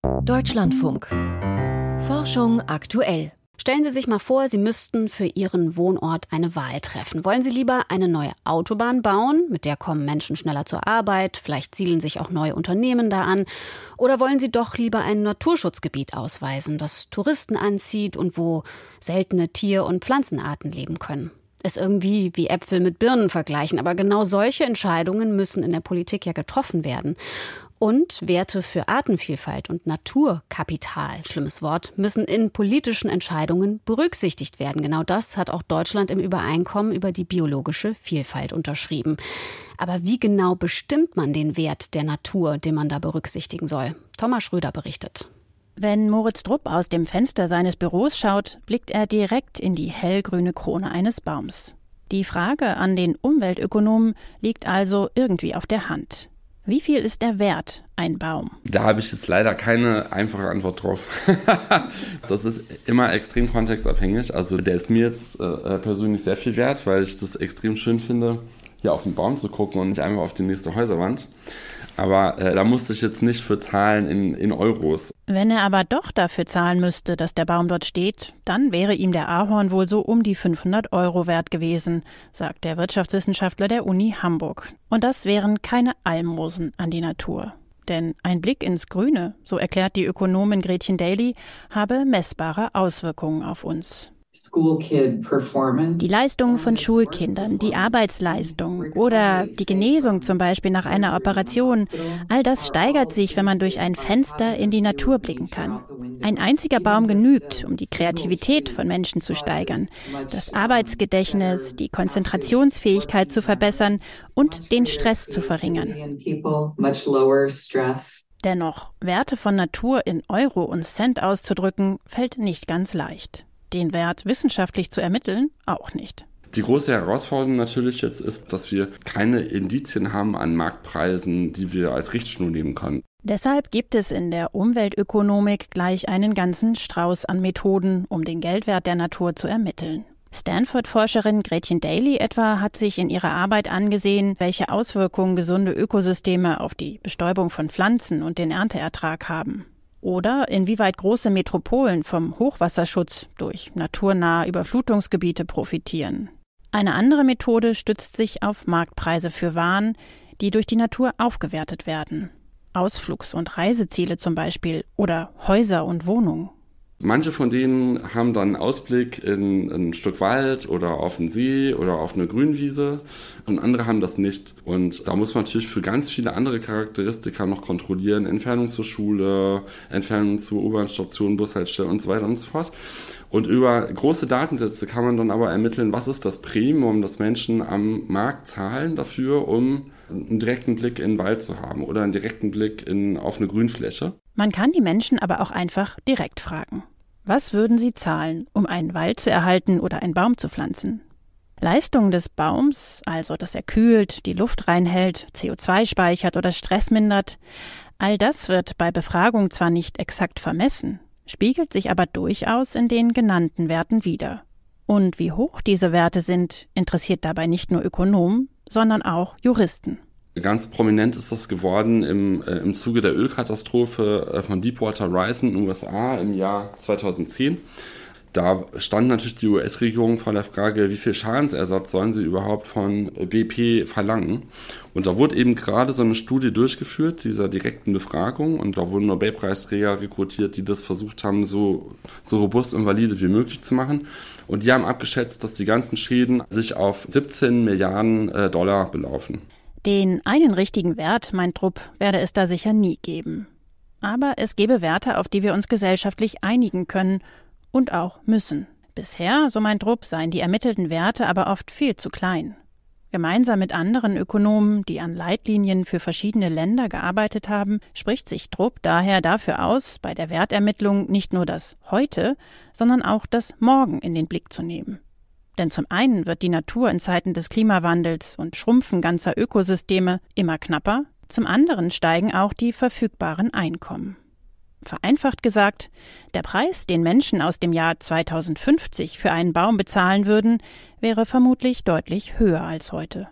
Deutschlandfunk. Forschung aktuell. Stellen Sie sich mal vor, Sie müssten für Ihren Wohnort eine Wahl treffen. Wollen Sie lieber eine neue Autobahn bauen? Mit der kommen Menschen schneller zur Arbeit. Vielleicht siedeln sich auch neue Unternehmen da an. Oder wollen Sie doch lieber ein Naturschutzgebiet ausweisen, das Touristen anzieht und wo seltene Tier- und Pflanzenarten leben können? Ist irgendwie wie Äpfel mit Birnen vergleichen. Aber genau solche Entscheidungen müssen in der Politik ja getroffen werden. Und Werte für Artenvielfalt und Naturkapital, schlimmes Wort, müssen in politischen Entscheidungen berücksichtigt werden. Genau das hat auch Deutschland im Übereinkommen über die biologische Vielfalt unterschrieben. Aber wie genau bestimmt man den Wert der Natur, den man da berücksichtigen soll? Thomas Schröder berichtet. Wenn Moritz Drupp aus dem Fenster seines Büros schaut, blickt er direkt in die hellgrüne Krone eines Baums. Die Frage an den Umweltökonomen liegt also irgendwie auf der Hand. Wie viel ist der wert, ein Baum? Da habe ich jetzt leider keine einfache Antwort drauf. Das ist immer extrem kontextabhängig. Also der ist mir jetzt persönlich sehr viel wert, weil ich das extrem schön finde, hier auf den Baum zu gucken und nicht einfach auf die nächste Häuserwand. Aber da musste ich jetzt nicht für zahlen in Euros. Wenn er aber doch dafür zahlen müsste, dass der Baum dort steht, dann wäre ihm der Ahorn wohl so um die 500 € wert gewesen, sagt der Wirtschaftswissenschaftler der Uni Hamburg. Und das wären keine Almosen an die Natur. Denn ein Blick ins Grüne, so erklärt die Ökonomin Gretchen Daly, habe messbare Auswirkungen auf uns. Die Leistung von Schulkindern, die Arbeitsleistung oder die Genesung zum Beispiel nach einer Operation, all das steigert sich, wenn man durch ein Fenster in die Natur blicken kann. Ein einziger Baum genügt, um die Kreativität von Menschen zu steigern, das Arbeitsgedächtnis, die Konzentrationsfähigkeit zu verbessern und den Stress zu verringern. Dennoch, Werte von Natur in Euro und Cent auszudrücken, fällt nicht ganz leicht. Den Wert wissenschaftlich zu ermitteln, auch nicht. Die große Herausforderung natürlich jetzt ist, dass wir keine Indizien haben an Marktpreisen, die wir als Richtschnur nehmen können. Deshalb gibt es in der Umweltökonomik gleich einen ganzen Strauß an Methoden, um den Geldwert der Natur zu ermitteln. Stanford-Forscherin Gretchen Daly etwa hat sich in ihrer Arbeit angesehen, welche Auswirkungen gesunde Ökosysteme auf die Bestäubung von Pflanzen und den Ernteertrag haben. Oder inwieweit große Metropolen vom Hochwasserschutz durch naturnahe Überflutungsgebiete profitieren. Eine andere Methode stützt sich auf Marktpreise für Waren, die durch die Natur aufgewertet werden. Ausflugs- und Reiseziele zum Beispiel oder Häuser und Wohnungen. Manche von denen haben dann einen Ausblick in ein Stück Wald oder auf einen See oder auf eine Grünwiese und andere haben das nicht. Und da muss man natürlich für ganz viele andere Charakteristika noch kontrollieren. Entfernung zur Schule, Entfernung zur U-Bahn-Station, Bushaltestelle und so weiter und so fort. Und über große Datensätze kann man dann aber ermitteln, was ist das Premium, das Menschen am Markt zahlen dafür, um einen direkten Blick in den Wald zu haben oder einen direkten Blick auf eine Grünfläche. Man kann die Menschen aber auch einfach direkt fragen. Was würden sie zahlen, um einen Wald zu erhalten oder einen Baum zu pflanzen? Leistung des Baums, also dass er kühlt, die Luft reinhält, CO2 speichert oder Stress mindert, all das wird bei Befragung zwar nicht exakt vermessen, spiegelt sich aber durchaus in den genannten Werten wider. Und wie hoch diese Werte sind, interessiert dabei nicht nur Ökonomen, sondern auch Juristen. Ganz prominent ist das geworden im Zuge der Ölkatastrophe von Deepwater Horizon in den USA im Jahr 2010. Da stand natürlich die US-Regierung vor der Frage, wie viel Schadensersatz sollen sie überhaupt von BP verlangen. Und da wurde eben gerade so eine Studie durchgeführt, dieser direkten Befragung. Und da wurden Nobelpreisträger rekrutiert, die das versucht haben, so robust und valide wie möglich zu machen. Und die haben abgeschätzt, dass die ganzen Schäden sich auf 17 Milliarden Dollar belaufen. Den einen richtigen Wert, meint Drupp, werde es da sicher nie geben. Aber es gebe Werte, auf die wir uns gesellschaftlich einigen können und auch müssen. Bisher, so meint Drupp, seien die ermittelten Werte aber oft viel zu klein. Gemeinsam mit anderen Ökonomen, die an Leitlinien für verschiedene Länder gearbeitet haben, spricht sich Drupp daher dafür aus, bei der Wertermittlung nicht nur das Heute, sondern auch das Morgen in den Blick zu nehmen. Denn zum einen wird die Natur in Zeiten des Klimawandels und Schrumpfen ganzer Ökosysteme immer knapper, zum anderen steigen auch die verfügbaren Einkommen. Vereinfacht gesagt, der Preis, den Menschen aus dem Jahr 2050 für einen Baum bezahlen würden, wäre vermutlich deutlich höher als heute.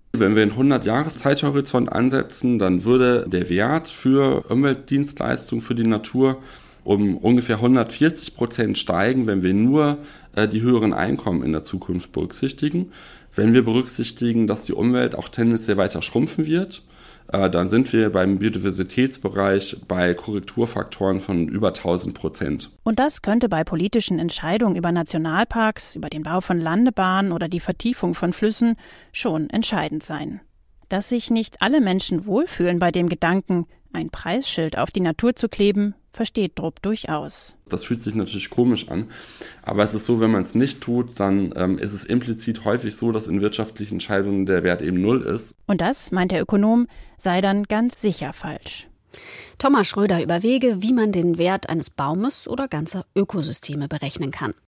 Wenn wir einen 100-Jahres-Zeithorizont ansetzen, dann würde der Wert für Umweltdienstleistungen für die Natur um ungefähr 140% steigen, wenn wir nur die höheren Einkommen in der Zukunft berücksichtigen. Wenn wir berücksichtigen, dass die Umwelt auch tendenziell weiter schrumpfen wird, dann sind wir beim Biodiversitätsbereich bei Korrekturfaktoren von über 1000%. Und das könnte bei politischen Entscheidungen über Nationalparks, über den Bau von Landebahnen oder die Vertiefung von Flüssen schon entscheidend sein. Dass sich nicht alle Menschen wohlfühlen bei dem Gedanken, ein Preisschild auf die Natur zu kleben, versteht Drupp durchaus. Das fühlt sich natürlich komisch an, aber es ist so, wenn man es nicht tut, dann ist es implizit häufig so, dass in wirtschaftlichen Entscheidungen der Wert eben 0 ist. Und das, meint der Ökonom, sei dann ganz sicher falsch. Thomas Schröder über Wege, wie man den Wert eines Baumes oder ganzer Ökosysteme berechnen kann.